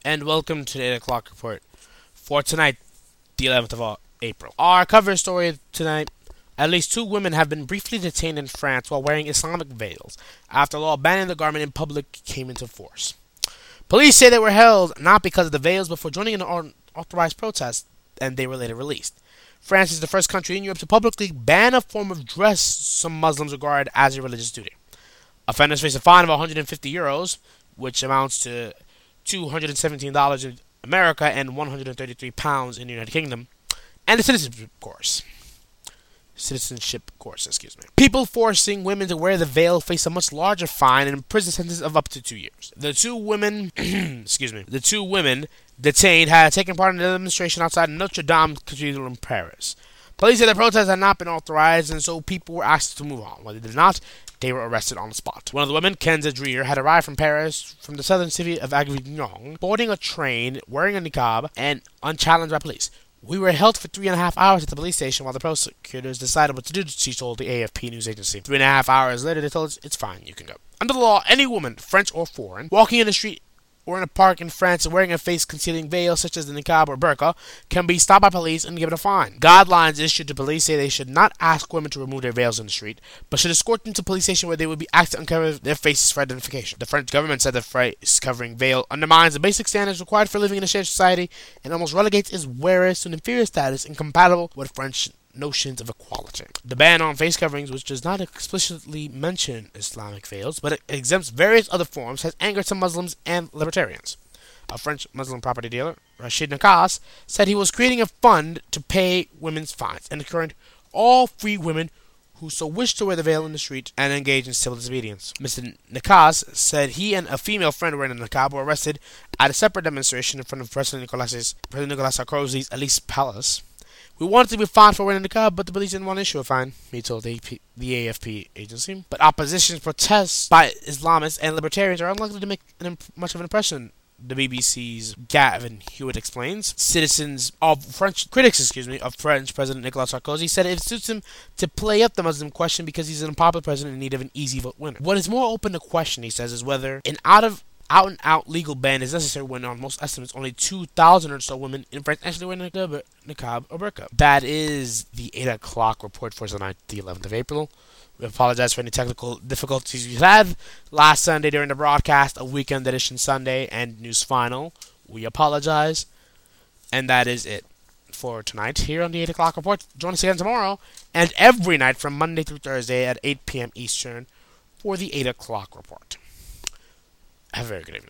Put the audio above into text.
And welcome to the 8 o'clock report for tonight, the 11th of April. Our cover story tonight: at least two women have been briefly detained in France while wearing Islamic veils after law banning the garment in public came into force. Police say they were held not because of the veils but for joining an unauthorized protest, and they were later released. France is the first country in Europe to publicly ban a form of dress some Muslims regard as a religious duty. Offenders face a fine of €150, which amounts to $217 in America and £133 in the United Kingdom, and the citizenship course, excuse me. People forcing women to wear the veil face a much larger fine and a prison sentence of up to 2 years. The two women, the two women detained had taken part in a demonstration outside Notre Dame Cathedral in Paris. Police said the protest had not been authorized, and so people were asked to move on. When they did not, they were arrested on the spot. One of the women, Kenza Dreer, had arrived from Paris from the southern city of Avignon, boarding a train, wearing a niqab, and unchallenged by police. We were held for 3.5 hours at the police station while the prosecutors decided what to do, she told the AFP news agency. 3.5 hours later, they told us, it's fine, you can go. Under the law, any woman, French or foreign, walking in the street or in a park in France wearing a face-concealing veil such as the niqab or burqa can be stopped by police and given a fine. Guidelines issued to police say they should not ask women to remove their veils in the street, but should escort them to a police station where they would be asked to uncover their faces for identification. The French government said the face-covering veil undermines the basic standards required for living in a shared society and almost relegates its wearers to an inferior status incompatible with French notions of equality. The ban on face coverings, which does not explicitly mention Islamic veils, but it exempts various other forms, has angered some Muslims and libertarians. A French Muslim property dealer, Rachid Nakas, said he was creating a fund to pay women's fines and encourage all free women who so wish to wear the veil in the street and engage in civil disobedience. Mr. Nakas said he and a female friend wearing a niqab were arrested at a separate demonstration in front of President Nicolas Sarkozy's Elysee Palace. We wanted to be fined for wearing the niqab, but the police didn't want to issue a fine, he told the AFP agency. But opposition protests by Islamists and libertarians are unlikely to make much of an impression, the BBC's Gavin Hewitt explains. Critics of French President Nicolas Sarkozy said it suits him to play up the Muslim question because he's an unpopular president in need of an easy vote winner. What is more open to question, he says, is whether an out-and-out legal ban is necessary when, on most estimates, only 2,000 or so women in France actually wear niqab or burqa. That is the 8 o'clock report for tonight, the 11th of April. We apologize for any technical difficulties we had last Sunday during the broadcast, a weekend edition Sunday, and news final. We apologize. And that is it for tonight here on the 8 o'clock report. Join us again tomorrow and every night from Monday through Thursday at 8 p.m. Eastern for the 8 o'clock report. Have a very good evening.